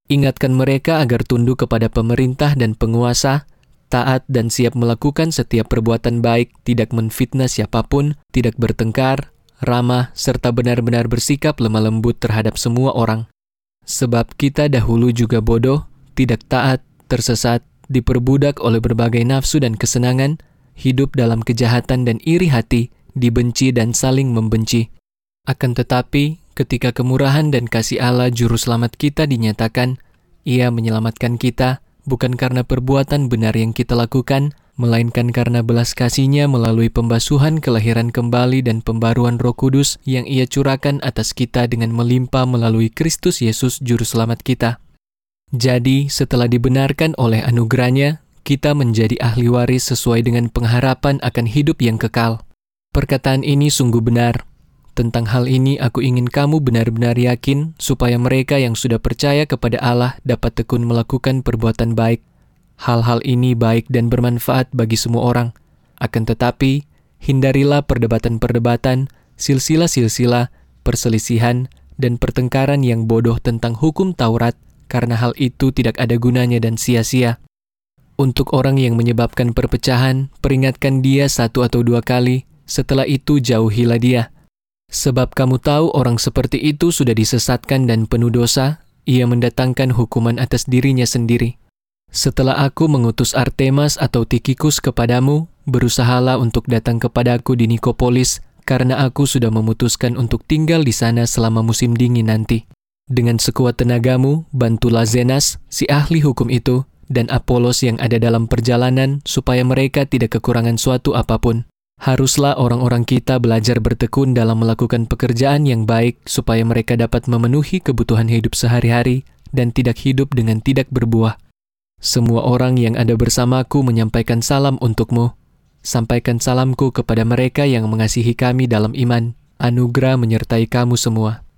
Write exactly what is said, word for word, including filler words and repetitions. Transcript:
Ingatkan mereka agar tunduk kepada pemerintah dan penguasa, taat dan siap melakukan setiap perbuatan baik, tidak menfitnah siapapun, tidak bertengkar, ramah, serta benar-benar bersikap lemah lembut terhadap semua orang. Sebab kita dahulu juga bodoh, tidak taat, tersesat, diperbudak oleh berbagai nafsu dan kesenangan, hidup dalam kejahatan dan iri hati, dibenci dan saling membenci. Akan tetapi, ketika kemurahan dan kasih Allah Juru Selamat kita dinyatakan, Ia menyelamatkan kita, bukan karena perbuatan benar yang kita lakukan, melainkan karena belas kasih-Nya melalui pembasuhan kelahiran kembali dan pembaruan Roh Kudus yang Ia curahkan atas kita dengan melimpah melalui Kristus Yesus Juru Selamat kita. Jadi, setelah dibenarkan oleh anugerah-Nya, kita menjadi ahli waris sesuai dengan pengharapan akan hidup yang kekal. Perkataan ini sungguh benar. Tentang hal ini aku ingin kamu benar-benar yakin supaya mereka yang sudah percaya kepada Allah dapat tekun melakukan perbuatan baik. Hal-hal ini baik dan bermanfaat bagi semua orang. Akan tetapi, hindarilah perdebatan-perdebatan, silsilah-silsilah, perselisihan, dan pertengkaran yang bodoh tentang hukum Taurat, karena hal itu tidak ada gunanya dan sia-sia. Untuk orang yang menyebabkan perpecahan, peringatkan dia satu atau dua kali, setelah itu jauhilah dia. Sebab kamu tahu orang seperti itu sudah disesatkan dan penuh dosa, ia mendatangkan hukuman atas dirinya sendiri. Setelah aku mengutus Artemas atau Tikhikus kepadamu, berusahalah untuk datang kepadaku di Nikopolis, karena aku sudah memutuskan untuk tinggal di sana selama musim dingin nanti. Dengan sekuat tenagamu, bantulah Zenas, si ahli hukum itu, dan Apolos yang ada dalam perjalanan, supaya mereka tidak kekurangan suatu apapun. Haruslah orang-orang kita belajar bertekun dalam melakukan pekerjaan yang baik supaya mereka dapat memenuhi kebutuhan hidup sehari-hari dan tidak hidup dengan tidak berbuah. Semua orang yang ada bersamaku menyampaikan salam untukmu. Sampaikan salamku kepada mereka yang mengasihi kami dalam iman. Anugerah menyertai kamu semua.